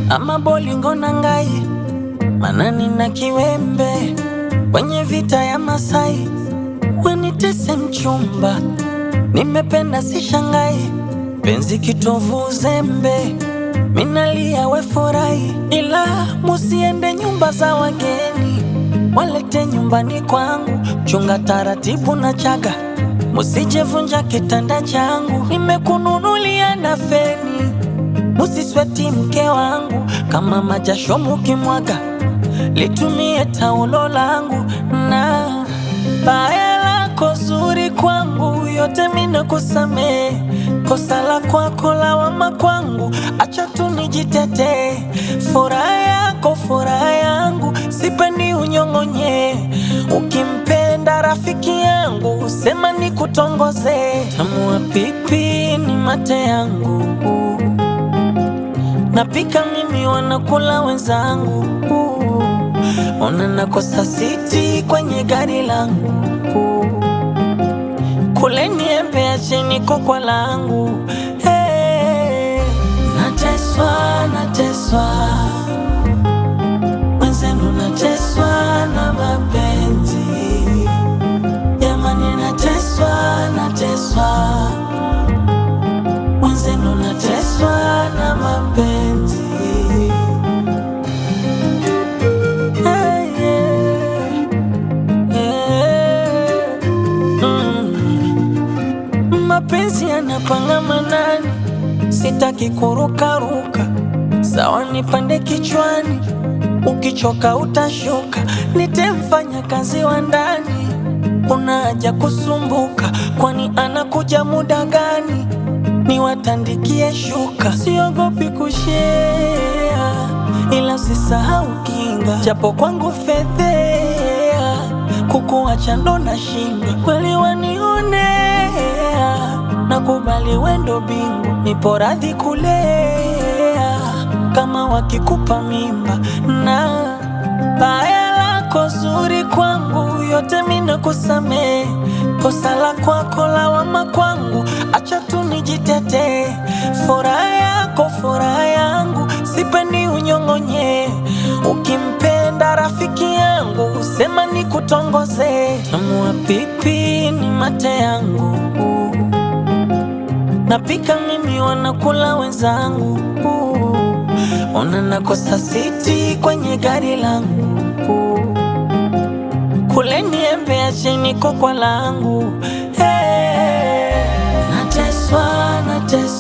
ama bolingo na ngai, manani na kiwembe kwenye vita ya Masai. Wanitese mchumba, nimependa sishangai, penzi kitovu uzembe, minalia we furahi. Ila musiende nyumba za wageni, walete nyumbani kwangu, chunga taratibu na chaga, musijevunja kitanda changu. Nimekununulia na feni, musisweti mke wangu, kama majasho mukimwaga, litumie taulo langu. Na baya lako zuri kwangu, yote mina kusamee. Kosa la kwako lawama kwangu, acha tu nijitete. Furaha yako furaha yangu, sipendi unyong'onye. Ukimpenda rafiki yangu, sema nikutongoze. Tamu wa pipi ni mate yangu, napika mimi wanakula wenzangu. Ona nakosa siti kwenye gari langu, kule niembe acheni kokwa langu. Hey, nateswa, nateswa, mwenzenu nateswa na mapenzi. Jamani nateswa, nateswa, mwenzenu nateswa na mapenzi. Mapenzi yanapanga manani, sitaki kurukaruka. Sawa nipande kichwani, ukichoka utashuka. Nitemfanya kazi wa ndani, una haja kusumbuka. Kwani anakuja muda gani, niwatandikie shuka. Siogopi kushea, ila usisahau kinga. Japo kwangu fedhea, kukuacha ndo nashinda. Kweli wanionea, nakubali wendo bingu, nipo radhi kulea kama wakikupa mimba. Na baya lako zuri kwangu, yote mina kusamee. Kosa la kwako lawama kwangu, acha tu nijitete. Furaha yako furaha yangu, sipendi unyong'onye. Ukimpenda rafiki yangu, sema nikutongoze. Tamu wa pipi ni mate yangu, napika mimi wanakula wenzangu. Ona nakosa siti kwenye gari langu, kule niembe acheni kokwa langu. Hey, nateswa, nateswa,